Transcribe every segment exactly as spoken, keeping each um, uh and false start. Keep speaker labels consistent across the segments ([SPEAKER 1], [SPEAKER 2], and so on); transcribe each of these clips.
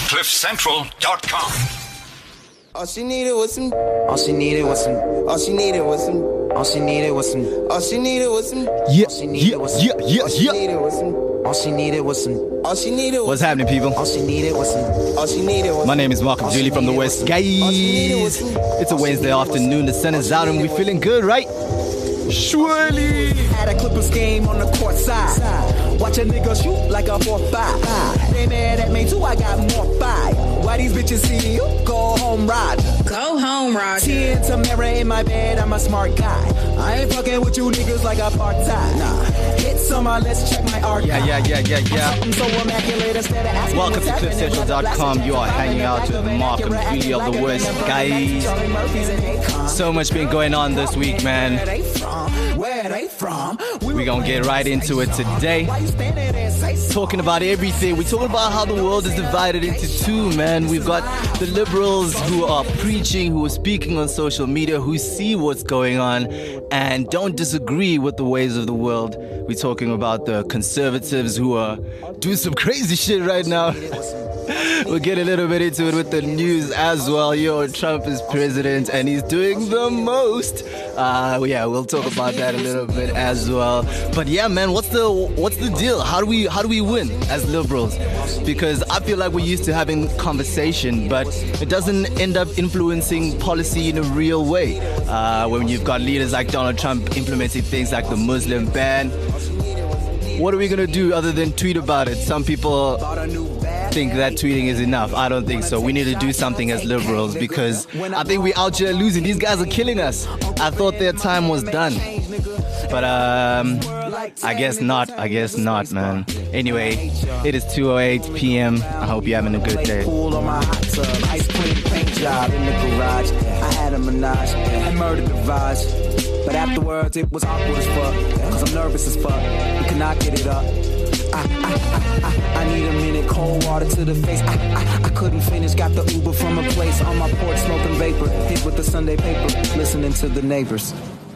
[SPEAKER 1] cliff central dot com.
[SPEAKER 2] All she needed was some. All she needed was some. All she needed was some. All she needed was some. All she needed was some.
[SPEAKER 3] Yeah, yeah, yeah, yeah, yeah.
[SPEAKER 2] All she needed was some. All she needed was.
[SPEAKER 3] What's happening, people?
[SPEAKER 2] All she needed was some. All she needed was.
[SPEAKER 3] My name is Markham Julie from the West, guys. It's a Wednesday afternoon. The sun is out and we're feeling good, right? Surely.
[SPEAKER 4] Had a Clippers game on the court side. Watch a nigga shoot like a four five. They mad at me too, I got more five. Why these bitches see you? Go home, Roger.
[SPEAKER 5] Go home, Roger.
[SPEAKER 4] Ten Tamara in my bed, I'm a smart guy. I ain't fucking with you niggas like a part-time. Nah. Hit some, let's check my archive.
[SPEAKER 3] Yeah, yeah, yeah, yeah, yeah.
[SPEAKER 4] I'm so immaculate instead of asking
[SPEAKER 3] Welcome to cliff central dot com. You are hanging out with Markham Julie of the West, guys. So much been going on this week, man.
[SPEAKER 4] Where they from?
[SPEAKER 3] We're gonna get right into it today. Talking about everything. We're talking about how the world is divided into two, man. We've got the liberals who are preaching, who are speaking on social media, who see what's going on and don't disagree with the ways of the world. We're talking about the conservatives who are doing some crazy shit right now. We'll get a little bit into it with the news as well. Yo, Trump is president and he's doing the most. Uh, yeah, we'll talk about that a little bit as well. But yeah, man, what's the what's the deal? How do we how do we win as liberals? Because I feel like we're used to having conversation, but it doesn't end up influencing policy in a real way. Uh, when you've got leaders like Donald Trump implementing things like the Muslim ban. What are we gonna do other than tweet about it? Some people think that tweeting is enough. I don't think so. We need to do something as liberals because I think we're out here losing. These guys are killing us. I thought their time was done. But um, I guess not. I guess not, man. Anyway, it is two oh eight p.m. I hope you're having a good day.
[SPEAKER 4] Ice cream paint job in the garage. I had a menage and murdered the vibes. But afterwards it was awkward as fuck. Cause I'm nervous as fuck. We cannot get it up. I, I, I, I, I need a minute, cold water to the face. I, I, I couldn't finish, got the Uber from a place on my porch, smoking vapor, hit with the Sunday paper, listening to the neighbors.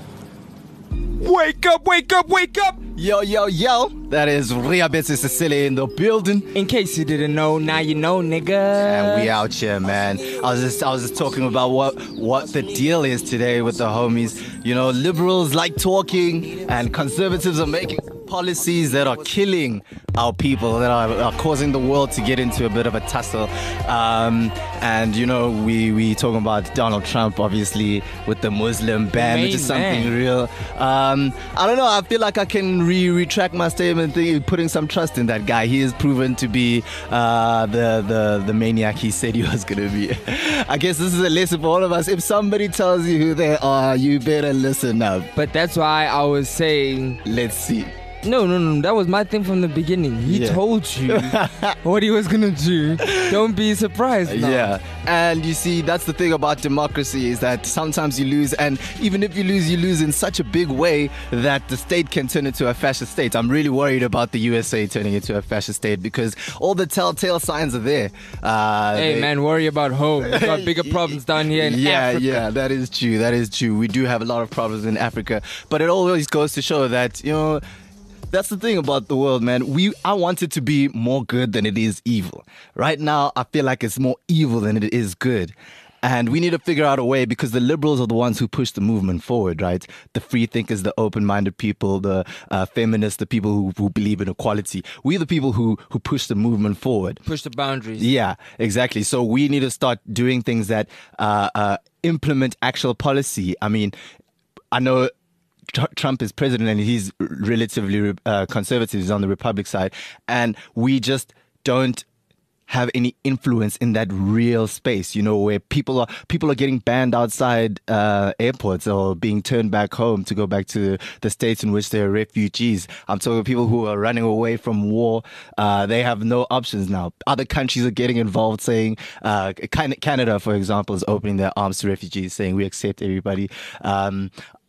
[SPEAKER 3] Wake up, wake up, wake up! Yo, yo, yo! That is Ria Bessie Cecilia in the building.
[SPEAKER 6] In case you didn't know, now you know, nigga.
[SPEAKER 3] And we out here, man. I was just, I was just talking about what, what the deal is today with the homies. You know, liberals like talking, and conservatives are making policies that are killing our people, that are, are causing the world to get into a bit of a tussle. Um, and you know, we we talking about Donald Trump, obviously, with the Muslim ban, which is something
[SPEAKER 6] man.
[SPEAKER 3] real. Um, I don't know. I feel like I can re retract my statement, putting some trust in that guy. He is proven to be uh, the the the maniac he said he was gonna be. I guess this is a lesson for all of us. If somebody tells you who they are, you better listen up.
[SPEAKER 6] But that's why I was saying,
[SPEAKER 3] let's see.
[SPEAKER 6] No, no, no. That was my thing from the beginning. He
[SPEAKER 3] Yeah.
[SPEAKER 6] told you what he was gonna do. Don't be surprised now.
[SPEAKER 3] Yeah, and you see, that's the thing about democracy is that sometimes you lose, and even if you lose, you lose in such a big way that the state can turn into a fascist state. I'm really worried about the U S A turning into a fascist state because all the telltale signs are there. Uh,
[SPEAKER 6] Hey,
[SPEAKER 3] they-
[SPEAKER 6] man, worry about home. We've got bigger problems down here in
[SPEAKER 3] yeah,
[SPEAKER 6] Africa.
[SPEAKER 3] yeah, that is true. That is true. We do have a lot of problems in Africa, but it always goes to show that, you know, that's the thing about the world, man. We I want it to be more good than it is evil. Right now, I feel like it's more evil than it is good. And we need to figure out a way because the liberals are the ones who push the movement forward, right? The free thinkers, the open-minded people, the uh, feminists, the people who, who believe in equality. We're the people who, who push the movement forward.
[SPEAKER 6] Push the boundaries.
[SPEAKER 3] Yeah, exactly. So we need to start doing things that uh, uh, implement actual policy. I mean, I know Trump is president and he's relatively uh, conservative, he's on the Republic side, and we just don't have any influence in that real space, you know, where people are people are getting banned outside uh, airports or being turned back home to go back to the states in which they're refugees. I'm talking people who are running away from war. Uh, they have no options now. Other countries are getting involved, saying uh, Canada, for example, is opening their arms to refugees, saying we accept everybody. Um,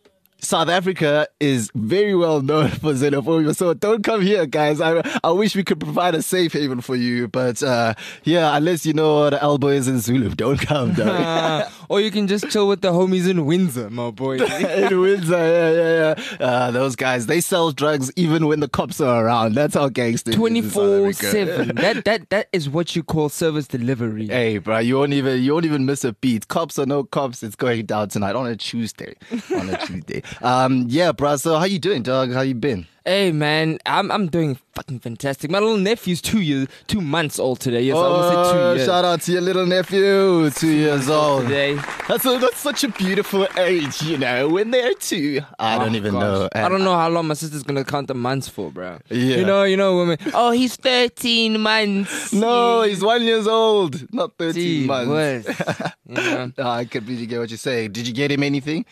[SPEAKER 3] South Africa is very well known for xenophobia, so don't come here, guys. I I wish we could provide a safe haven for you, but uh, yeah, unless you know what elbow is in Zulu, don't come, dog.
[SPEAKER 6] Uh, or you can just chill with the homies in Windsor, my boy.
[SPEAKER 3] In Windsor, yeah, yeah, yeah. Uh, those guys, they sell drugs even when the cops are around. That's how gangster it is in South
[SPEAKER 6] twenty-four
[SPEAKER 3] Africa.
[SPEAKER 6] seven. That that that is what you call service delivery.
[SPEAKER 3] Hey, bro, you won't even you won't even miss a beat. Cops or no cops, it's going down tonight on a Tuesday. On a Tuesday. Um, yeah, bro. So how you doing, dog? How you been?
[SPEAKER 6] Hey man, I'm I'm doing fucking fantastic. My little nephew's two years, two months old today. Yes, I almost said two years.
[SPEAKER 3] Shout out to your little nephew, two years old.
[SPEAKER 6] Today.
[SPEAKER 3] That's a, that's such a beautiful age, you know. When they're two, I don't
[SPEAKER 6] Oh,
[SPEAKER 3] even
[SPEAKER 6] gosh.
[SPEAKER 3] know.
[SPEAKER 6] I don't know how long my sister's gonna count the months for, bro.
[SPEAKER 3] Yeah.
[SPEAKER 6] You know, you know, women. Oh, he's thirteen months.
[SPEAKER 3] No, he's one years old, not thirteen
[SPEAKER 6] Gee
[SPEAKER 3] months.
[SPEAKER 6] whiz. You know?
[SPEAKER 3] No, I completely get what you're saying. Did you get him anything?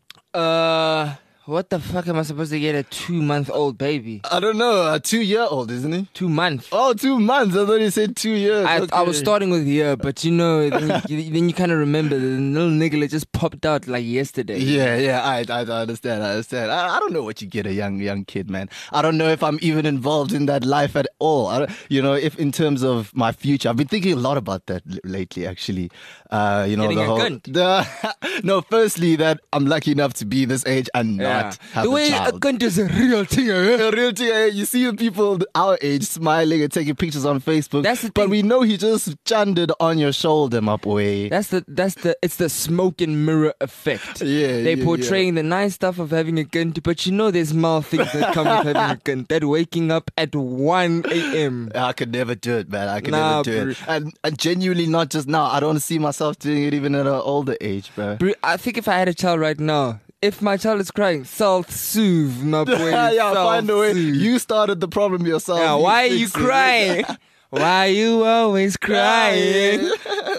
[SPEAKER 6] Uh, what the fuck am I supposed to get a two-month-old baby?
[SPEAKER 3] I don't know. A two-year-old, isn't he?
[SPEAKER 6] Two months.
[SPEAKER 3] Oh, two months. I thought you said two years.
[SPEAKER 6] I,
[SPEAKER 3] okay.
[SPEAKER 6] I was starting with year, but you know, then you, then you kind of remember the little nigga that just popped out like yesterday.
[SPEAKER 3] Yeah, yeah, I, I, I understand, I understand. I, I don't know what you get a young, young kid, man. I don't know if I'm even involved in that life at all. I don't, you know, if in terms of my future, I've been thinking a lot about that l- lately, actually. Uh, you know,
[SPEAKER 6] Getting
[SPEAKER 3] the
[SPEAKER 6] a
[SPEAKER 3] whole.
[SPEAKER 6] gun.
[SPEAKER 3] The, no, firstly, that I'm lucky enough to be this age and not
[SPEAKER 6] Yeah.
[SPEAKER 3] have
[SPEAKER 6] The
[SPEAKER 3] a
[SPEAKER 6] way
[SPEAKER 3] child.
[SPEAKER 6] a cunt is a real thing. eh?
[SPEAKER 3] A real thing, eh? You see people our age smiling and taking pictures on Facebook,
[SPEAKER 6] That's the
[SPEAKER 3] but
[SPEAKER 6] thing.
[SPEAKER 3] we know he just chundered on your shoulder, my boy.
[SPEAKER 6] That's the that's the it's the smoke and mirror effect.
[SPEAKER 3] Yeah,
[SPEAKER 6] They
[SPEAKER 3] yeah,
[SPEAKER 6] portraying the nice stuff of having a gun, but you know there's mal things that come with having a gun. That waking up at one a.m.
[SPEAKER 3] I could never do it, man. I could
[SPEAKER 6] Nah,
[SPEAKER 3] never do
[SPEAKER 6] bro.
[SPEAKER 3] it. And, and genuinely, not just now. I don't see myself doing it even at an older age, bro.
[SPEAKER 6] Bro, I think if I had a child right now, if my child is crying, self-soothe, my boy.
[SPEAKER 3] yeah, find a way.
[SPEAKER 6] self-soothe.
[SPEAKER 3] You started the problem yourself.
[SPEAKER 6] Yeah, why are you
[SPEAKER 3] fix it.
[SPEAKER 6] crying? Why you always crying?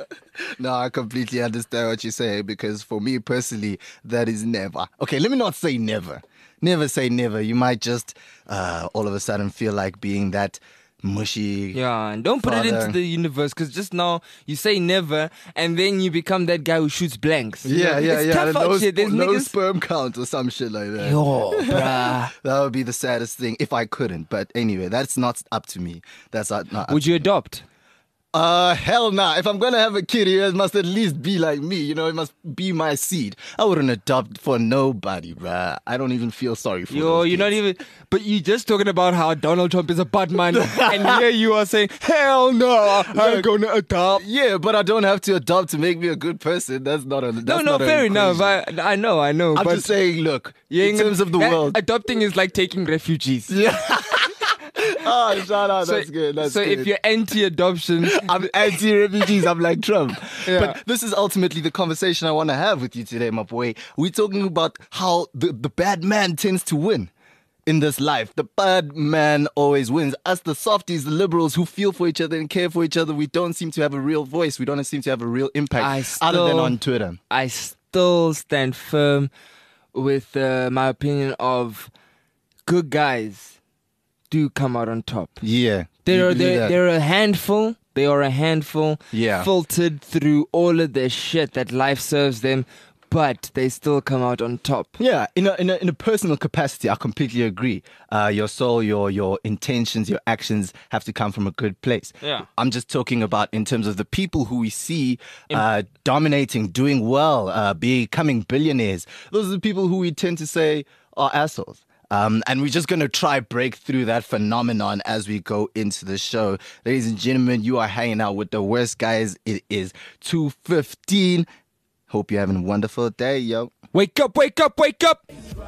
[SPEAKER 3] No, I completely understand what you're saying because for me personally, that is never. Okay, let me not say never. Never say never. You might just uh, all of a sudden feel like being that mushy.
[SPEAKER 6] Yeah, and don't put it
[SPEAKER 3] Father.
[SPEAKER 6] into the universe because just now you say never and then you become that guy who shoots blanks. You
[SPEAKER 3] Yeah,
[SPEAKER 6] know,
[SPEAKER 3] yeah,
[SPEAKER 6] it's
[SPEAKER 3] yeah.
[SPEAKER 6] tough out
[SPEAKER 3] no,
[SPEAKER 6] here. There's
[SPEAKER 3] no
[SPEAKER 6] niggas.
[SPEAKER 3] sperm count or some shit like that.
[SPEAKER 6] Yo, bruh.
[SPEAKER 3] That would be the saddest thing if I couldn't. But anyway, that's not up to me. That's not. not up
[SPEAKER 6] Would you adopt?
[SPEAKER 3] Uh, hell nah. If I'm gonna have a kid, it must at least be like me. You know, it must be my seed. I wouldn't adopt for nobody, bruh. I don't even feel sorry for
[SPEAKER 6] Yo,
[SPEAKER 3] those
[SPEAKER 6] you're not
[SPEAKER 3] kids.
[SPEAKER 6] even. But you just talking about how Donald Trump is a bad man, and here you are saying, "Hell no, I'm gonna adopt."
[SPEAKER 3] Yeah, but I don't have to adopt to make me a good person. That's not a. That's
[SPEAKER 6] No, no,
[SPEAKER 3] not an
[SPEAKER 6] fair enough.
[SPEAKER 3] equation.
[SPEAKER 6] I, I know, I know.
[SPEAKER 3] I'm
[SPEAKER 6] but
[SPEAKER 3] just saying, look,
[SPEAKER 6] you
[SPEAKER 3] in
[SPEAKER 6] ain't
[SPEAKER 3] terms
[SPEAKER 6] gonna-
[SPEAKER 3] of the
[SPEAKER 6] that-
[SPEAKER 3] world.
[SPEAKER 6] adopting is like taking refugees.
[SPEAKER 3] Yeah. Oh, shout out.
[SPEAKER 6] So,
[SPEAKER 3] That's good. That's
[SPEAKER 6] so
[SPEAKER 3] good.
[SPEAKER 6] if you're anti-adoption,
[SPEAKER 3] I'm anti-refugees. I'm like Trump.
[SPEAKER 6] Yeah.
[SPEAKER 3] But this is ultimately the conversation I want to have with you today, my boy. We're talking about how the, the bad man tends to win in this life. The bad man always wins. Us, the softies, the liberals who feel for each other and care for each other, we don't seem to have a real voice. We don't seem to have a real impact
[SPEAKER 6] I
[SPEAKER 3] other than
[SPEAKER 6] still-
[SPEAKER 3] on Twitter.
[SPEAKER 6] I still stand firm with uh, my opinion of good guys do come out on top.
[SPEAKER 3] Yeah.
[SPEAKER 6] There
[SPEAKER 3] You
[SPEAKER 6] are
[SPEAKER 3] believe
[SPEAKER 6] there,
[SPEAKER 3] that?
[SPEAKER 6] there are a handful. They are a handful.
[SPEAKER 3] Yeah.
[SPEAKER 6] Filtered through all of the shit that life serves them, but they still come out on top.
[SPEAKER 3] Yeah, in a, in a in a personal capacity, I completely agree. Uh, your soul, your your intentions, your actions have to come from a good place.
[SPEAKER 6] Yeah.
[SPEAKER 3] I'm just talking about in terms of the people who we see uh, dominating, doing well, uh, becoming billionaires. Those are the people who we tend to say are assholes. Um, and we're just going to try break through that phenomenon as we go into the show. Ladies and gentlemen, you are hanging out with the worst guys. It is two fifteen. Hope you're having a wonderful day, yo.
[SPEAKER 6] Wake up! Wake up! Wake up!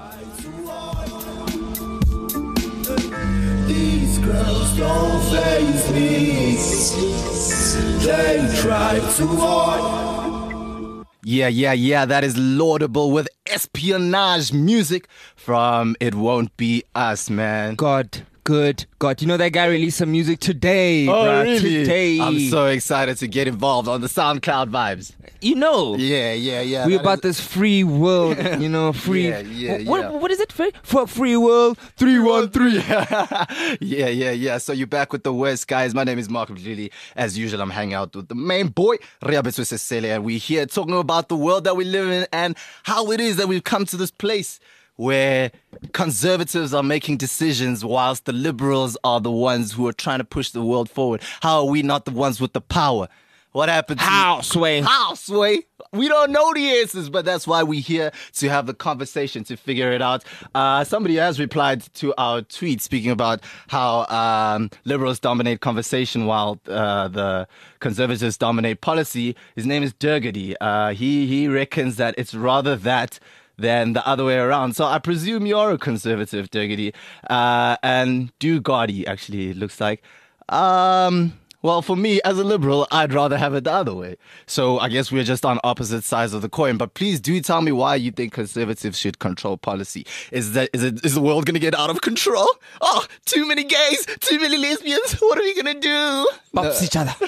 [SPEAKER 5] These girls don't faze me. They try too hard.
[SPEAKER 3] Yeah, yeah, yeah, that is laudable with espionage music from It Won't Be Us, man.
[SPEAKER 6] God, good God. You know that guy released some music today, bruh, Today.
[SPEAKER 3] I'm so excited to get involved on the SoundCloud vibes.
[SPEAKER 6] You know.
[SPEAKER 3] Yeah, yeah, yeah.
[SPEAKER 6] We
[SPEAKER 3] that
[SPEAKER 6] about
[SPEAKER 3] is-
[SPEAKER 6] this free world, you know, free.
[SPEAKER 3] Yeah, yeah,
[SPEAKER 6] Wh- what,
[SPEAKER 3] yeah.
[SPEAKER 6] what is it? Free, for free world three one three.
[SPEAKER 3] yeah, yeah, yeah. So you're back with the West, guys. My name is Mark Lily. As usual, I'm hanging out with the main boy, Riabetsu Sesele, and we're here talking about the world that we live in and how it is that we've come to this place where conservatives are making decisions whilst the liberals are the ones who are trying to push the world forward? How are we not the ones with the power? What happened to
[SPEAKER 6] How, Sway?
[SPEAKER 3] How, Sway? We don't know the answers, but that's why we're here to have the conversation, to figure it out. Uh, somebody has replied to our tweet speaking about how um, liberals dominate conversation while uh, the conservatives dominate policy. His name is Durgady. Uh, he, he reckons that it's rather that than the other way around. So I presume you're a conservative, Durgady. Uh, and Dugadi, actually, it looks like. Um... Well, for me, as a liberal, I'd rather have it the other way. So I guess we're just on opposite sides of the coin. But please do tell me why you think conservatives should control policy. Is that is it is the world going to get out of control? Oh, too many gays, too many lesbians. What are we going to do?
[SPEAKER 6] Bops each other.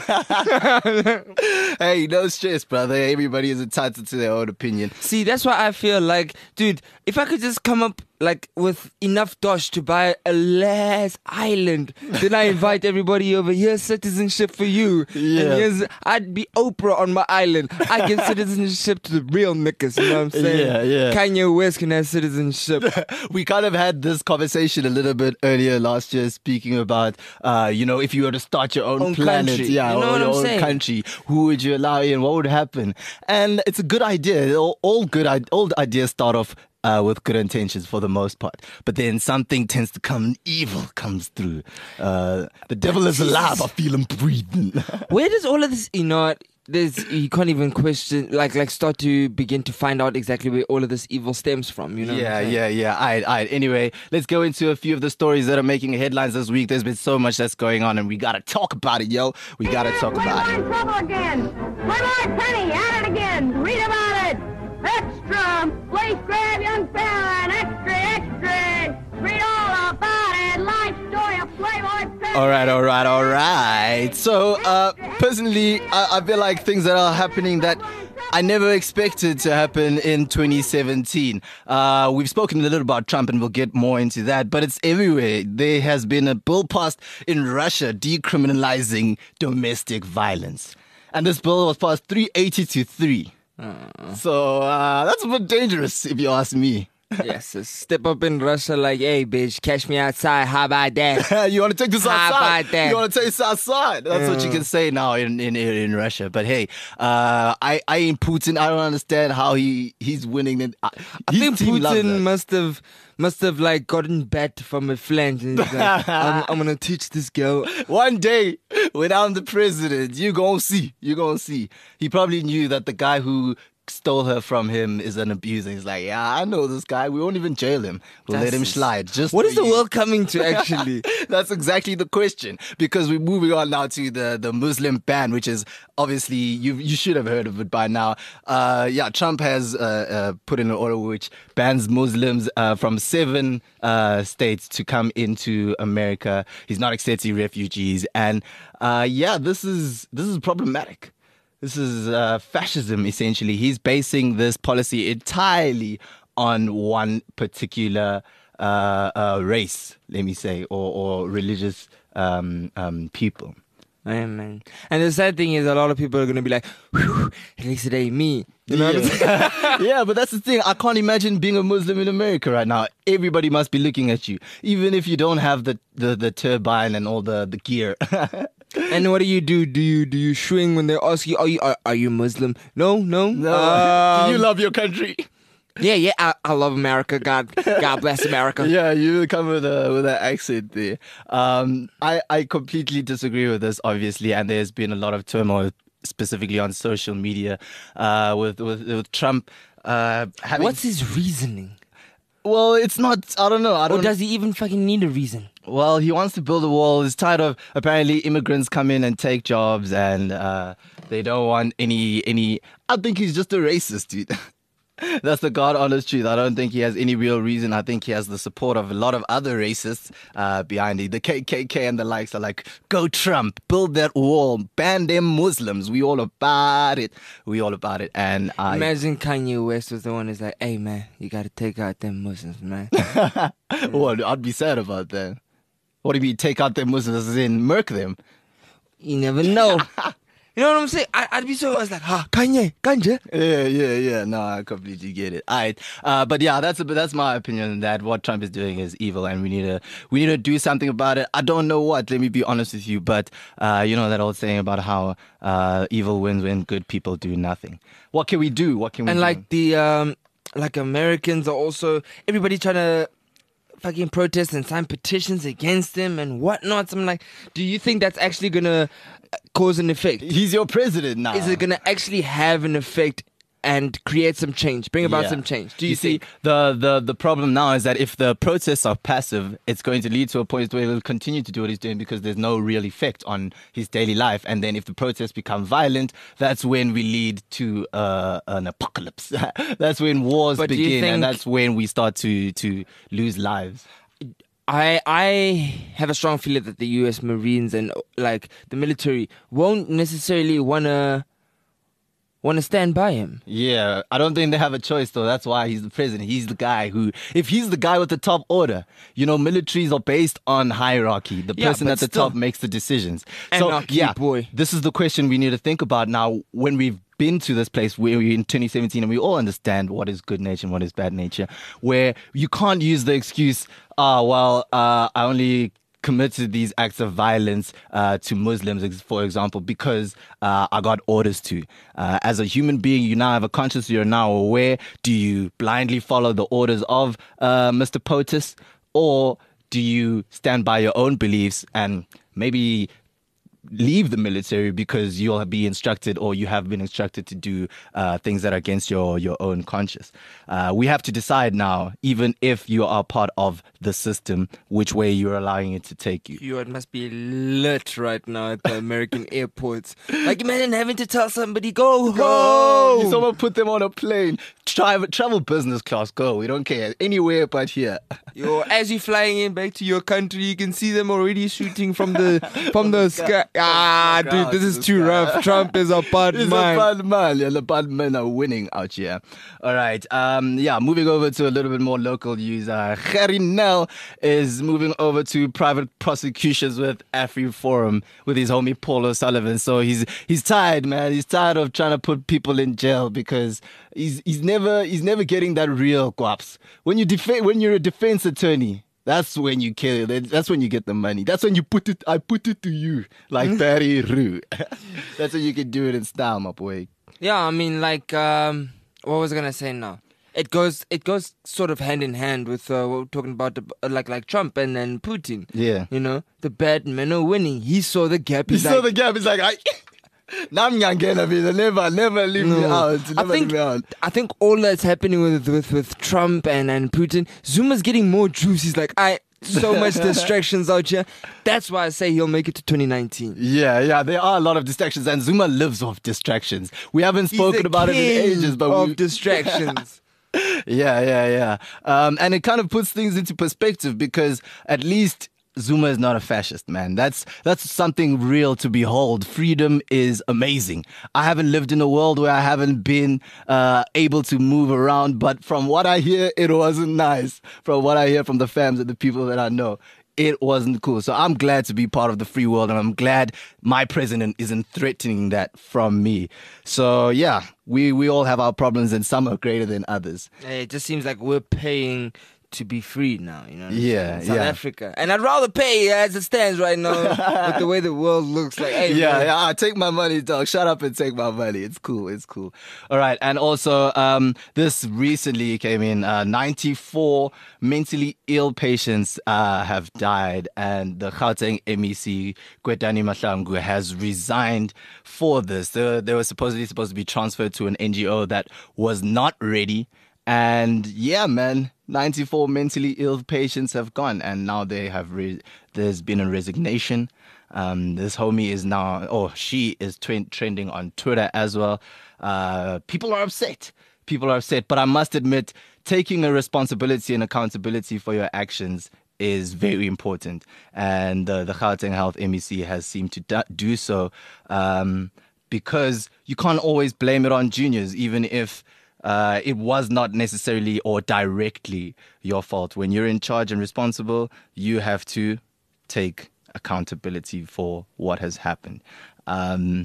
[SPEAKER 3] Hey, no stress, brother. Everybody is entitled to their own opinion.
[SPEAKER 6] See, that's why I feel like, dude, if I could just come up like with enough dosh to buy a last island, then I invite everybody over. Here's citizenship for you.
[SPEAKER 3] Yeah.
[SPEAKER 6] And here's, I'd be Oprah on my island. I give citizenship to the real niggas, you know what I'm saying?
[SPEAKER 3] Yeah, yeah.
[SPEAKER 6] Kanye West can have citizenship.
[SPEAKER 3] We kind of had this conversation a little bit earlier last year, speaking about, uh, you know, if you were to start your own,
[SPEAKER 6] Own
[SPEAKER 3] planet,
[SPEAKER 6] country.
[SPEAKER 3] yeah,
[SPEAKER 6] You know
[SPEAKER 3] or
[SPEAKER 6] what
[SPEAKER 3] your
[SPEAKER 6] I'm
[SPEAKER 3] own
[SPEAKER 6] saying?
[SPEAKER 3] country, who would you allow in? What would happen? And it's a good idea. All, all good, i- all ideas start off Uh, with good intentions for the most part, but then something tends to come, evil comes through. Uh, the devil is alive. I feel him breathing.
[SPEAKER 6] Where does all of this, you know, there's, you can't even question, like, like start to begin to find out exactly where all of this evil stems from, you know?
[SPEAKER 3] Yeah,
[SPEAKER 6] what I'm saying?
[SPEAKER 3] yeah, yeah. All right, all right. Anyway, let's go into a few of the stories that are making headlines this week. There's been so much that's going on, and we gotta talk about it, yo. We gotta talk about it.
[SPEAKER 7] We're in trouble again. Playboy Penny at it again. Read about it. Extra. Please grab young fella and extra, extra. Read all about it. Life story of Playboy Penny.
[SPEAKER 3] All right, all right, all right. So, uh, personally, I, I feel like things that are happening that I never expected to happen in twenty seventeen. Uh, we've spoken a little about Trump, and we'll get more into that, but it's everywhere. There has been a bill passed in Russia decriminalizing domestic violence. And this bill was passed three eighty to three. So, uh, that's a bit dangerous, if you ask me.
[SPEAKER 6] Yes, a step up in Russia like, hey, bitch, catch me outside. How about that?
[SPEAKER 3] You want to take this
[SPEAKER 6] How
[SPEAKER 3] outside?
[SPEAKER 6] about that?
[SPEAKER 3] You want to take this outside? That's what you can say now in, in, in Russia. But hey, uh, I, I ain't Putin. I don't understand how he, he's winning. It. I,
[SPEAKER 6] I think Putin must have must have like gotten bat from a flange and he's like, I'm, I'm gonna teach this girl.
[SPEAKER 3] One day, when I'm the president, you gonna see. You gonna see. He probably knew that the guy who stole her from him is an abuser. He's like, yeah, I know this guy. We won't even jail him. We'll let him
[SPEAKER 6] That's-
[SPEAKER 3] slide. Just
[SPEAKER 6] What
[SPEAKER 3] for
[SPEAKER 6] is the
[SPEAKER 3] you.
[SPEAKER 6] world coming to actually?
[SPEAKER 3] That's exactly the question, because we're moving on now to the, the Muslim ban, which is obviously, you you should have heard of it by now. Uh, yeah, Trump has uh, uh, put in an order which bans Muslims uh, from seven uh, states to come into America. He's not accepting refugees. And uh, yeah, this is this is problematic. This is uh, fascism, essentially. He's basing this policy entirely on one particular uh, uh, race, let me say, or, or religious um, um, people.
[SPEAKER 6] Amen. And the sad thing is, a lot of people are going to be like, whew, at least it ain't me. You know what I'm saying?
[SPEAKER 3] Yeah. Yeah, but that's the thing. I can't imagine being a Muslim in America right now. Everybody must be looking at you, even if you don't have the, the, the turbine and all the, the gear.
[SPEAKER 6] And what do you do? Do you do you swing when they ask you, are you are, are you Muslim? No, no.
[SPEAKER 3] No.
[SPEAKER 6] Um,
[SPEAKER 3] Do you love your country?
[SPEAKER 6] Yeah, yeah. I, I love America. God, God bless America.
[SPEAKER 3] Yeah, you come with a with an accent there. Um, I I completely disagree with this, obviously, and there's been a lot of turmoil, specifically on social media, uh, with with, with Trump. Uh, having,
[SPEAKER 6] What's his reasoning?
[SPEAKER 3] well, it's not. I don't know. I
[SPEAKER 6] Or
[SPEAKER 3] don't.
[SPEAKER 6] does he even fucking need a reason?
[SPEAKER 3] Well, he wants to build a wall. He's tired of apparently immigrants come in and take jobs, and uh, they don't want any any. I think he's just a racist, dude. That's the God honest truth. I don't think he has any real reason. I think he has the support of a lot of other racists uh, behind it. The K K K and the likes are like, go Trump, build that wall, ban them Muslims. We all about it. We all about it. And I
[SPEAKER 6] Imagine Kanye West was the one who's like, hey, man, you got to take out them Muslims, man.
[SPEAKER 3] well, I'd be sad about that. What do you mean, take out them Muslims as in murk them?
[SPEAKER 6] You never know. You know what I'm saying? I, I'd be so, I was like, ah, Kanye, Kanye.
[SPEAKER 3] Yeah, yeah, yeah. No, I completely get it. All right, uh, but yeah, that's a, that's my opinion. That what Trump is doing is evil, and we need to we need to do something about it. I don't know what. Let me be honest with you, but uh, you know that old saying about how uh, evil wins when good people do nothing. What can we do? What can we
[SPEAKER 6] And
[SPEAKER 3] do?
[SPEAKER 6] like the, um, like Americans are also, everybody trying to fucking protest and sign petitions against him and whatnot. I'm like, do you think that's actually gonna cause an effect?
[SPEAKER 3] He's your president now.
[SPEAKER 6] Is it gonna actually have an effect and create some change, bring about
[SPEAKER 3] Yeah.
[SPEAKER 6] some change? Do you,
[SPEAKER 3] You see,
[SPEAKER 6] think?
[SPEAKER 3] the, the, the problem now is that if the protests are passive, it's going to lead to a point where he'll continue to do what he's doing because there's no real effect on his daily life. And then if the protests become violent, that's when we lead to uh, an apocalypse. That's when wars
[SPEAKER 6] But do you
[SPEAKER 3] begin, and
[SPEAKER 6] think-
[SPEAKER 3] that's when we start to, to lose lives.
[SPEAKER 6] I I have a strong feeling that the U S Marines and like the military won't necessarily wanna wanna stand by him.
[SPEAKER 3] Yeah, I don't think they have a choice though. That's why he's the president. He's the guy who, if he's the guy with the top order, you know, militaries are based on hierarchy. The
[SPEAKER 6] Yeah,
[SPEAKER 3] person
[SPEAKER 6] but
[SPEAKER 3] at the
[SPEAKER 6] still.
[SPEAKER 3] top makes the decisions.
[SPEAKER 6] Anarchy,
[SPEAKER 3] so yeah,
[SPEAKER 6] boy.
[SPEAKER 3] this is the question we need to think about now when we've been to this place where we're in twenty seventeen and we all understand what is good nature and what is bad nature, where you can't use the excuse, ah, well, uh, I only committed these acts of violence uh, to Muslims, ex- for example, because uh, I got orders to. Uh, as a human being, you now have a conscience, you're now aware. Do you blindly follow the orders of uh, Mister POTUS, or do you stand by your own beliefs and maybe leave the military because you'll be instructed or you have been instructed to do uh, things that are against your, your own conscience? Uh, we have to decide now, even if you are part of the system, which way you're allowing it to take you.
[SPEAKER 6] Yo, it must be lit right now at the American airports. Like, imagine having to tell somebody, go
[SPEAKER 3] Go!
[SPEAKER 6] home.
[SPEAKER 3] Someone put them on a plane. Travel, travel business class, go. We don't care. Anywhere but here.
[SPEAKER 6] Yo, as you're flying in back to your country, you can see them already shooting from the from the sky. Ah,
[SPEAKER 3] the
[SPEAKER 6] dude,
[SPEAKER 3] ground
[SPEAKER 6] this
[SPEAKER 3] to
[SPEAKER 6] is
[SPEAKER 3] the
[SPEAKER 6] too
[SPEAKER 3] sky.
[SPEAKER 6] rough. Trump is a bad
[SPEAKER 3] He's
[SPEAKER 6] man.
[SPEAKER 3] a bad man. Yeah, the bad men are winning out here. All right. Um, yeah, moving over to a little bit more local news. Uh, Gerry Nel is moving over to private prosecutions with AfriForum with his homie Paul O'Sullivan. So he's he's tired, man. He's tired of trying to put people in jail because he's he's never he's never getting that real guaps. When you def- when you're a defense attorney, that's when you kill it. That's when you get the money. That's when you put it. I put it to you, like Barry Roo. That's when you can do it in style, my boy.
[SPEAKER 6] Yeah, I mean, like, um, what was I gonna say now? It goes, it goes sort of hand in hand with uh, what we're talking about, uh, like, like Trump and then Putin.
[SPEAKER 3] Yeah.
[SPEAKER 6] You know, the bad men are winning. He saw the gap.
[SPEAKER 3] He
[SPEAKER 6] He's
[SPEAKER 3] saw
[SPEAKER 6] like,
[SPEAKER 3] the gap. He's like, I. Nam Yangena, never, never leave me
[SPEAKER 6] No.
[SPEAKER 3] out.
[SPEAKER 6] I
[SPEAKER 3] Never
[SPEAKER 6] think
[SPEAKER 3] leave me out.
[SPEAKER 6] I think all that's happening with with, with Trump and, and Putin, Zuma's getting more juice. He's like, I so much distractions out here. That's why I say he'll make it to twenty nineteen.
[SPEAKER 3] Yeah, yeah, there are a lot of distractions, and Zuma lives off distractions. We haven't
[SPEAKER 6] He's
[SPEAKER 3] spoken
[SPEAKER 6] the
[SPEAKER 3] about it in
[SPEAKER 6] king
[SPEAKER 3] ages, but
[SPEAKER 6] of
[SPEAKER 3] we,
[SPEAKER 6] distractions.
[SPEAKER 3] yeah, yeah, yeah. Um, and it kind of puts things into perspective because at least Zuma is not a fascist, man. That's that's something real to behold. Freedom is amazing. I haven't lived in a world where I haven't been uh, able to move around, but from what I hear, it wasn't nice. From what I hear from the fams and the people that I know, it wasn't cool. So I'm glad to be part of the free world, and I'm glad my president isn't threatening that from me. So yeah, we, we all have our problems, and some are greater than others.
[SPEAKER 6] It just seems like we're paying to be free now, you know what I'm
[SPEAKER 3] Yeah,
[SPEAKER 6] saying? South
[SPEAKER 3] yeah.
[SPEAKER 6] Africa. And I'd rather pay as it stands right now with the way the world looks like. Hey,
[SPEAKER 3] Yeah,
[SPEAKER 6] man.
[SPEAKER 3] yeah, ah, take my money, dog. Shut up and take my money. It's cool, it's cool. All right, and also, um, this recently came in. Uh, ninety-four mentally ill patients uh, have died, and the Gauteng M E C, Kwetani Mahlangu, has resigned for this. They, they were supposedly supposed to be transferred to an N G O that was not ready. And yeah, man, ninety-four mentally ill patients have gone, and now they have re- there's been a resignation. Um, this homie is now, or she is twen- trending on Twitter as well. Uh, people are upset. People are upset, but I must admit, taking a responsibility and accountability for your actions is very important, and uh, the Gauteng Health M E C has seemed to da- do so, um, because you can't always blame it on juniors, even if Uh, it was not necessarily or directly your fault. When you're in charge and responsible, you have to take accountability for what has happened. Um,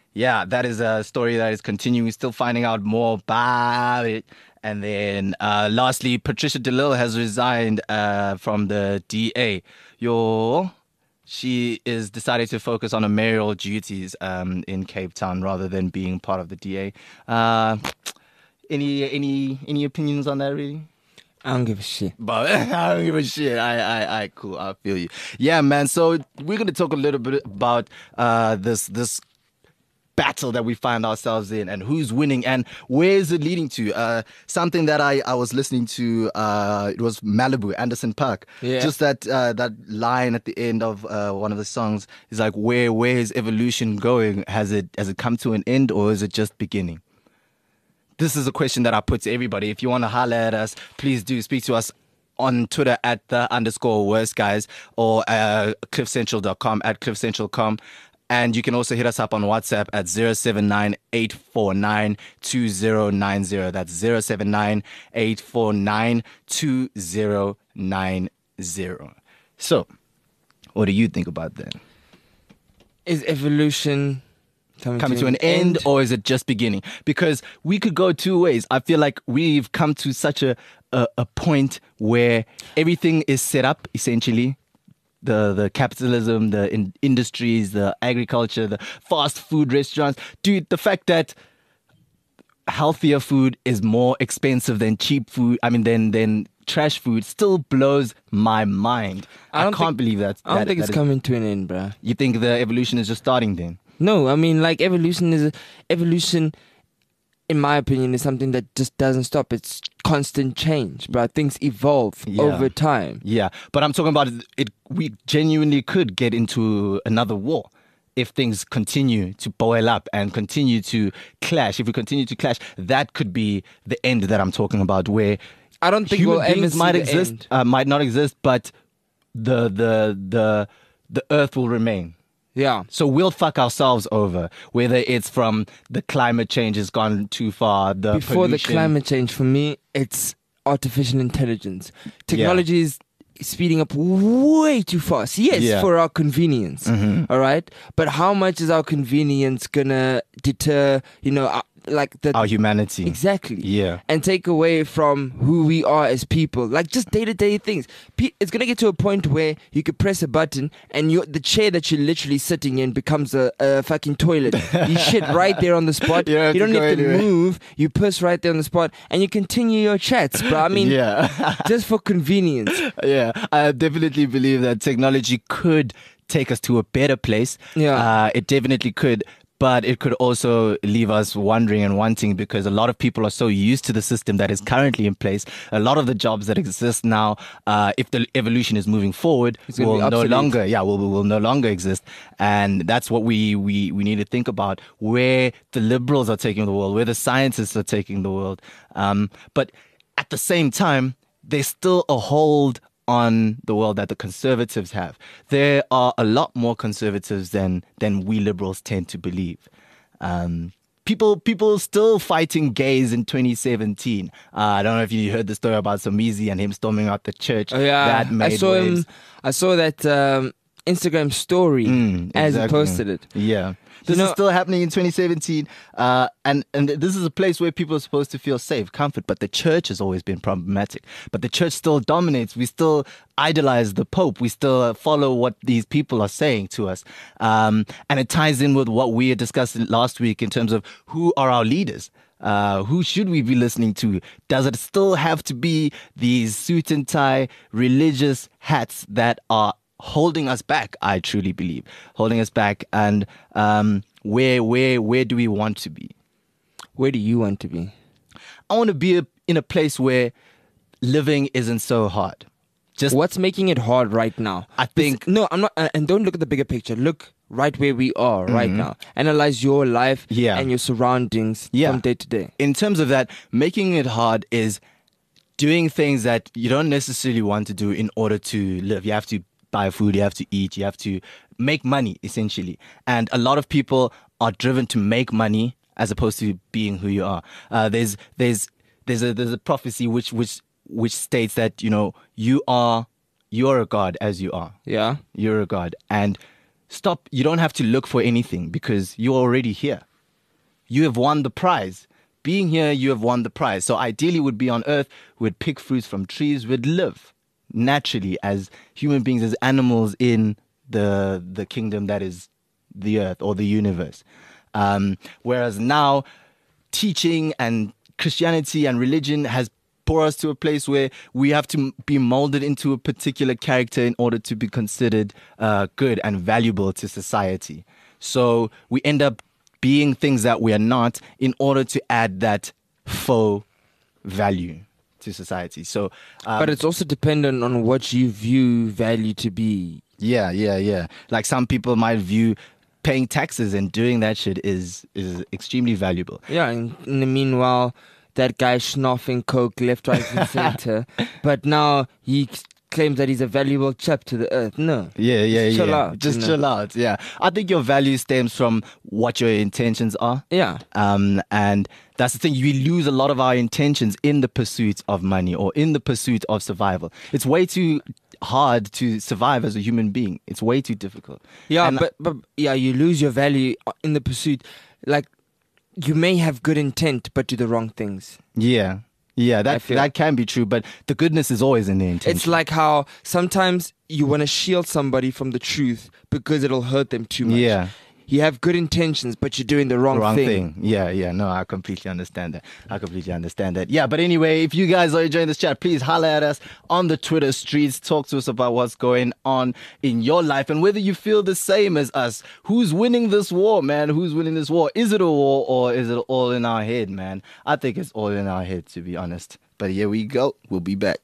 [SPEAKER 3] yeah, that is a story that is continuing. Still finding out more about it. And then, uh, lastly, Patricia DeLille has resigned uh, from the D A. Your, she is decided to focus on her mayoral duties um, in Cape Town rather than being part of the D A. Uh, any any any opinions on that, really?
[SPEAKER 6] I don't give a shit.
[SPEAKER 3] But I don't give a shit. I, I, I, cool. I feel you. Yeah, man. So we're gonna talk a little bit about uh, this this. battle that we find ourselves in and who's winning and where is it leading to. Uh, something that I, I was listening to, uh, it was Malibu, Anderson .Paak.
[SPEAKER 6] Yeah.
[SPEAKER 3] Just that uh, that line at the end of uh, one of the songs is like, where where is evolution going? Has it has it come to an end or is it just beginning? This is a question that I put to everybody. If you want to holler at us, please do speak to us on Twitter at the underscore worst guys or uh, cliff central dot com at cliff central dot com. And you can also hit us up on WhatsApp at zero seven nine eight four nine two zero nine zero. That's zero seven nine eight four nine two zero nine zero. So, what do you think about that?
[SPEAKER 6] Is evolution coming,
[SPEAKER 3] Coming
[SPEAKER 6] to,
[SPEAKER 3] to an end, or is it just beginning? Because we could go two ways. I feel like we've come to such a, a, a point where everything is set up, essentially. The the capitalism, the in- industries, the agriculture, the fast food restaurants. Dude, the fact that healthier food is more expensive than cheap food, I mean, than, than trash food still blows my mind. I,
[SPEAKER 6] I
[SPEAKER 3] can't
[SPEAKER 6] think,
[SPEAKER 3] believe that.
[SPEAKER 6] I don't
[SPEAKER 3] that,
[SPEAKER 6] think
[SPEAKER 3] that
[SPEAKER 6] it's
[SPEAKER 3] is,
[SPEAKER 6] coming to an end, bruh.
[SPEAKER 3] You think the evolution is just starting then?
[SPEAKER 6] No, I mean, like, evolution is... Evolution, in my opinion, is something that just doesn't stop. It's constant change, bruh. Things evolve
[SPEAKER 3] Yeah.
[SPEAKER 6] over time.
[SPEAKER 3] Yeah, but I'm talking about it, it. We genuinely could get into another war if things continue to boil up and continue to clash. If we continue to clash, that could be the end that I'm talking about, where
[SPEAKER 6] I don't think
[SPEAKER 3] human
[SPEAKER 6] we'll ever
[SPEAKER 3] beings
[SPEAKER 6] see
[SPEAKER 3] might
[SPEAKER 6] the
[SPEAKER 3] exist,
[SPEAKER 6] end.
[SPEAKER 3] uh, might not exist, but the the the the earth will remain.
[SPEAKER 6] Yeah.
[SPEAKER 3] So we'll fuck ourselves over, whether it's from the climate change has gone too far, the
[SPEAKER 6] Before
[SPEAKER 3] pollution.
[SPEAKER 6] the climate change, for me, it's artificial intelligence. Technology is speeding up way too fast. Yes,
[SPEAKER 3] Yeah.
[SPEAKER 6] for our convenience.
[SPEAKER 3] Mhm.
[SPEAKER 6] All right. But how much is our convenience gonna deter, you know, uh, like the
[SPEAKER 3] Our humanity.
[SPEAKER 6] exactly,
[SPEAKER 3] Yeah.
[SPEAKER 6] and take away from who we are as people, like just day to day things. Pe- It's gonna get to a point where you could press a button and you the chair that you're literally sitting in becomes a, a fucking toilet. You shit right there on the spot.
[SPEAKER 3] You don't have
[SPEAKER 6] You
[SPEAKER 3] to
[SPEAKER 6] don't
[SPEAKER 3] go
[SPEAKER 6] have to
[SPEAKER 3] anywhere.
[SPEAKER 6] move. You piss right there on the spot, and you continue your chats, bro. I mean,
[SPEAKER 3] yeah.
[SPEAKER 6] just for convenience.
[SPEAKER 3] Yeah, I definitely believe that technology could take us to a better place.
[SPEAKER 6] Yeah.
[SPEAKER 3] Uh, it definitely could. But it could also leave us wondering and wanting because a lot of people are so used to the system that is currently in place. A lot of the jobs that exist now, uh, if the evolution is moving forward,
[SPEAKER 6] It's gonna
[SPEAKER 3] will
[SPEAKER 6] be
[SPEAKER 3] no
[SPEAKER 6] obsolete.
[SPEAKER 3] longer, yeah, will will no longer exist. And that's what we, we, we need to think about, where the liberals are taking the world, where the scientists are taking the world. Um, but at the same time, there's still a hold on the world that the conservatives have. There are a lot more conservatives than than we liberals tend to believe. Um, people people still fighting gays in twenty seventeen. Uh, I don't know if you heard the story about Somizi and him storming out the church.
[SPEAKER 6] Oh yeah,
[SPEAKER 3] that made
[SPEAKER 6] I saw
[SPEAKER 3] waves.
[SPEAKER 6] him. I saw that um, Instagram story
[SPEAKER 3] Mm,
[SPEAKER 6] as he
[SPEAKER 3] exactly.
[SPEAKER 6] posted it.
[SPEAKER 3] Yeah. This
[SPEAKER 6] You
[SPEAKER 3] is
[SPEAKER 6] know-
[SPEAKER 3] still happening in twenty seventeen. Uh, and, and this is a place where people are supposed to feel safe, comfort, but the church has always been problematic. But the church still dominates. We still idolize the Pope. We still follow what these people are saying to us. Um, and it ties in with what we had discussed last week in terms of who are our leaders. Uh, who should we be listening to? Does it still have to be these suit and tie religious hats that are holding us back? I truly believe holding us back. And um, where where where do we want to be?
[SPEAKER 6] Where do you want to be?
[SPEAKER 3] I want to be a, in a place where living isn't so hard. Just
[SPEAKER 6] What's making it hard right now?
[SPEAKER 3] I think-
[SPEAKER 6] This- no, I'm not. Uh, and don't look at the bigger picture. Look right where we are right now. Analyze your life
[SPEAKER 3] Yeah.
[SPEAKER 6] and your surroundings
[SPEAKER 3] Yeah.
[SPEAKER 6] from day to day.
[SPEAKER 3] in terms of that, making it hard is doing things that you don't necessarily want to do in order to live. You have to buy food, you have to eat, you have to make money, essentially. And a lot of people are driven to make money as opposed to being who you are. Uh, there's there's there's a there's a prophecy which which which states that, you know, you are you're a god as you are.
[SPEAKER 6] Yeah.
[SPEAKER 3] You're a god, and stop. You don't have to look for anything because you're already here. You have won the prize. Being here, you have won the prize. So ideally, we'd be on Earth, we'd pick fruits from trees, we'd live naturally as human beings, as animals in the the kingdom that is the Earth or the universe. Um, whereas now, teaching and Christianity and religion has brought us to a place where we have to be molded into a particular character in order to be considered uh, good and valuable to society. So we end up being things that we are not in order to add that faux value to society. So, um,
[SPEAKER 6] But it's also dependent on what you view value to be.
[SPEAKER 3] yeah, yeah, yeah. Like some people might view paying taxes and doing that shit is is extremely valuable.
[SPEAKER 6] Yeah, and in the meanwhile, that guy schnoffing coke left, right, and center. But now he c- claims that he's a valuable chap to the earth. No.
[SPEAKER 3] Yeah, yeah,
[SPEAKER 6] Just chill
[SPEAKER 3] yeah.
[SPEAKER 6] out,
[SPEAKER 3] Just
[SPEAKER 6] you know?
[SPEAKER 3] chill out. Yeah, I think your value stems from what your intentions are.
[SPEAKER 6] Yeah.
[SPEAKER 3] Um, and that's the thing. We lose a lot of our intentions in the pursuit of money or in the pursuit of survival. It's way too hard to survive as a human being. It's way too difficult.
[SPEAKER 6] Yeah,
[SPEAKER 3] And
[SPEAKER 6] but, but yeah, you lose your value in the pursuit. Like, you may have good intent, but do the wrong things.
[SPEAKER 3] yeah, yeah,
[SPEAKER 6] I
[SPEAKER 3] that
[SPEAKER 6] feel-
[SPEAKER 3] that can be true. But the goodness is always in the intention.
[SPEAKER 6] It's like how sometimes you want to shield somebody from the truth because it'll hurt them too much.
[SPEAKER 3] Yeah.
[SPEAKER 6] You have good intentions, but you're doing the wrong,
[SPEAKER 3] wrong
[SPEAKER 6] thing.
[SPEAKER 3] thing. Yeah, yeah. No, I completely understand that. I completely understand that. Yeah, but anyway, if you guys are enjoying this chat, please holler at us on the Twitter streets. Talk to us about what's going on in your life and whether you feel the same as us. Who's winning this war, man? Who's winning this war? Is it a war or is it all in our head, man? I think it's all in our head, to be honest. But here we go. We'll be back.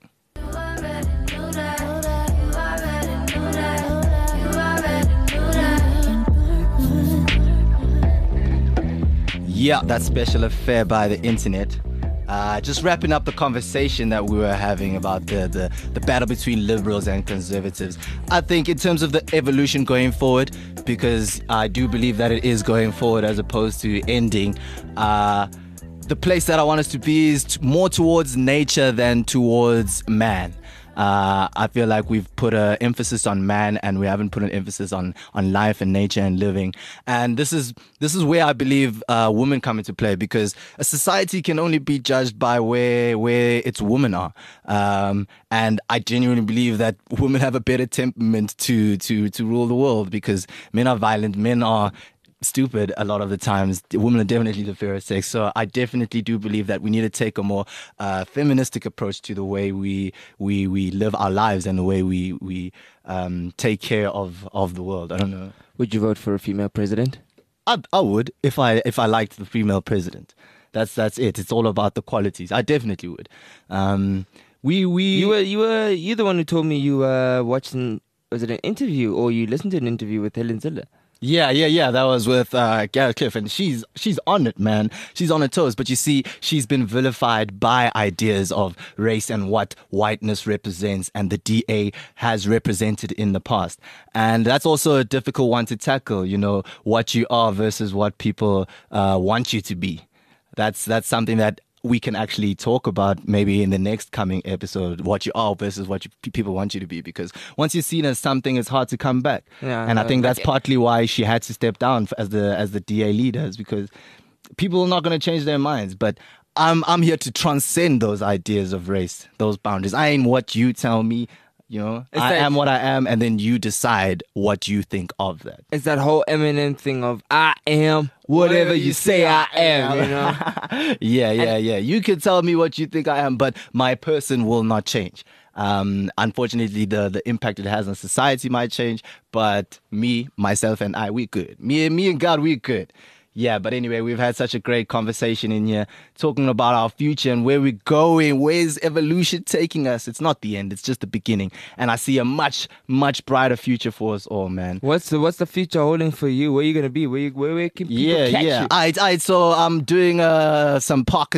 [SPEAKER 3] Yeah, that special affair by the internet. Uh, just wrapping up the conversation that we were having about the, the, the battle between liberals and conservatives. I think in terms of the evolution going forward, because I do believe that it is going forward as opposed to ending, uh, the place that I want us to be is t- more towards nature than towards man. Uh, I feel like we've put an emphasis on man and we haven't put an emphasis on, on life and nature and living. And this is this is where I believe uh, women come into play, because a society can only be judged by where where its women are. Um, and I genuinely believe that women have a better temperament to to to rule the world, because men are violent, men are stupid a lot of the times. Women are definitely the fairer sex. So I definitely do believe that we need to take a more uh, feministic approach to the way we we we live our lives and the way we we um, take care of of the world. I don't know.
[SPEAKER 6] Would you vote for a female president?
[SPEAKER 3] I, I would if I if I liked the female president. That's that's it. It's all about the qualities. I definitely would. Um, we we
[SPEAKER 6] You were you were you the one who told me you were watching, was it an interview or you listened to an interview with Helen Ziller?
[SPEAKER 3] Yeah, yeah, yeah. That was with uh, Garrett Cliff, and she's she's on it, man. She's on her toes. But you see, she's been vilified by ideas of race and what whiteness represents, and the D A has represented in the past. And that's also a difficult one to tackle. You know, what you are versus what people uh, want you to be. That's that's something that we can actually talk about maybe in the next coming episode, what you are versus what you, people want you to be, because once you're seen as something, it's hard to come back.
[SPEAKER 6] Yeah,
[SPEAKER 3] and I
[SPEAKER 6] uh,
[SPEAKER 3] think that's
[SPEAKER 6] like-
[SPEAKER 3] partly why she had to step down as the as the D A leader, is because people are not going to change their minds. But I'm I'm here to transcend those ideas of race, those boundaries. I ain't what you tell me. You know,
[SPEAKER 6] It's
[SPEAKER 3] I
[SPEAKER 6] like-
[SPEAKER 3] am what I am, and then you decide what you think of that.
[SPEAKER 6] It's that whole Eminem thing of I am whatever you say I am, you know?
[SPEAKER 3] yeah, yeah, yeah. You can tell me what you think I am, but my person will not change. Um, unfortunately, the, the impact it has on society might change, but me, myself, and I, we good. Me and me and God, we good. Yeah, but anyway, we've had such a great conversation in here, talking about our future and where we're going. Where's evolution taking us? It's not the end; it's just the beginning. And I see a much, much brighter future for us all, man.
[SPEAKER 6] What's the what's the future holding for you? Where you gonna be? Where you, where, where can people
[SPEAKER 3] Yeah,
[SPEAKER 6] catch
[SPEAKER 3] yeah.
[SPEAKER 6] you?
[SPEAKER 3] I, I, so I'm doing uh, some Parker's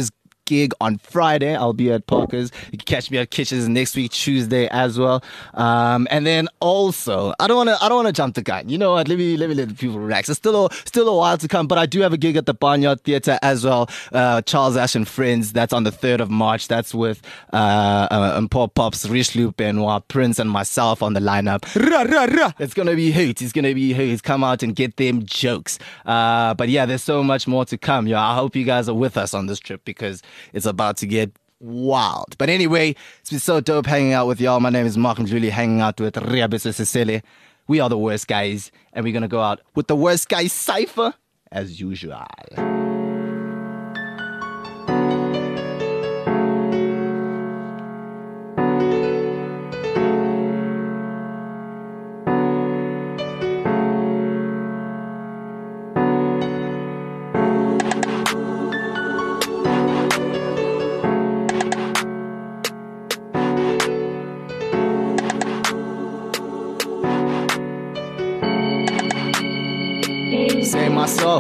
[SPEAKER 3] gig on Friday. I'll be at Parker's. You can catch me at Kitchens next week, Tuesday as well. Um, and then also, I don't want to, I don't want to jump the gun. You know what? Let me, let me let the people relax. It's still, a, still a while to come, but I do have a gig at the Barnyard Theatre as well. Uh, Charles Ash and Friends. That's on the third of March. That's with uh, uh Paul Pops, Richelieu Benoit, Prince, and myself on the lineup. Rah, rah, rah. It's gonna be hoot. It's gonna be hoot. Come out and get them jokes. Uh, but yeah, there's so much more to come. Yeah, I hope you guys are with us on this trip because it's about to get wild. But anyway, it's been so dope hanging out with y'all. My name is Mark Julie, hanging out with Riabiso Sisele. We are the worst guys, and we're gonna go out with the worst guys cipher as usual. Save my soul.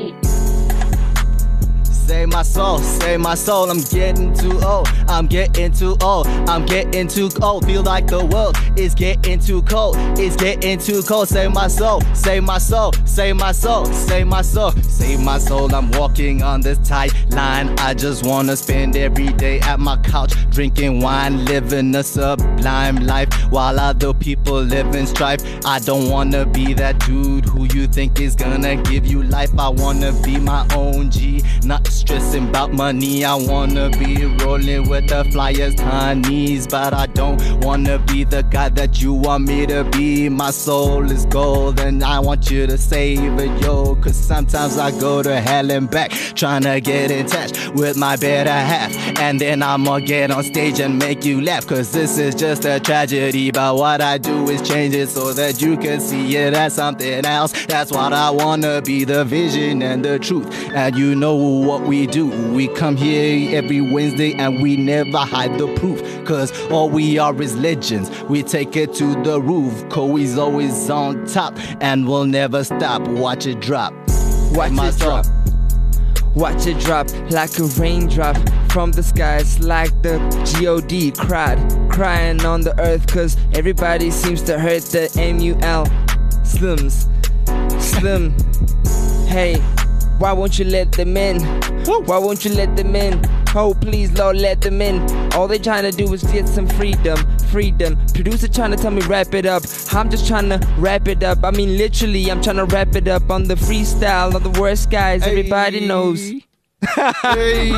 [SPEAKER 3] Save my soul, save my soul. I'm getting too old. I'm getting too old. I'm getting too old. Feel like the world is getting too cold. It's getting too cold. Save my soul, save my soul, save my soul, save my soul, save my soul. I'm walking on this tight line. I just wanna spend every day at my couch, drinking wine, living a sublime life, while other people live in strife. I don't wanna be that dude who you think is gonna give you life. I wanna be my own G, not stressing about money. I wanna be rolling with the flyers, honeys, but I don't wanna be the guy that you want me to be. My soul is gold and I want you to save it, yo, cause sometimes I go to hell and back trying to get in touch with my better half, and then I'ma get on stage and make you laugh, cause this is just a tragedy, but what I do is change it so that you can see it as something else. That's what I wanna be, the vision and the truth. And you know what we do, we come here every Wednesday and we never hide the proof, cause all we are is legends. We take it to the roof, Koi's always on top and we'll never stop. Watch it drop.
[SPEAKER 6] Watch
[SPEAKER 3] My
[SPEAKER 6] it
[SPEAKER 3] soul.
[SPEAKER 6] drop. Watch it drop like a raindrop from the skies, like the G O D cried, crying on the earth, cause everybody seems to hurt the M U L. Slims, Slim. Hey, why won't you let them in? Why won't you let them in? Oh, please, Lord, let them in. All they trying to do is get some freedom, freedom. Producer trying to tell me wrap it up. I'm just trying to wrap it up. I mean, literally, I'm trying to wrap it up on the freestyle of the worst guys. Everybody knows.
[SPEAKER 3] Hey.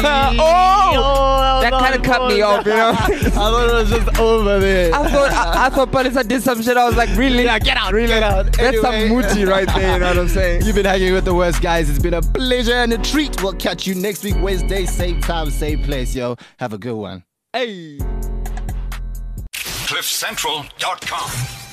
[SPEAKER 6] Oh, that kind of cut me off, you know.
[SPEAKER 3] I thought it was just over there.
[SPEAKER 6] I thought, I, I thought, but I did some shit. I was like, really?
[SPEAKER 3] Yeah, get out,
[SPEAKER 6] really?
[SPEAKER 3] get out.
[SPEAKER 6] That's
[SPEAKER 3] Anyway.
[SPEAKER 6] some moochie right there. You know what I'm saying?
[SPEAKER 3] You've been hanging with the worst guys. It's been a pleasure and a treat. We'll catch you next week, Wednesday, same time, same place, yo. Have a good one. Hey.
[SPEAKER 1] cliff central dot com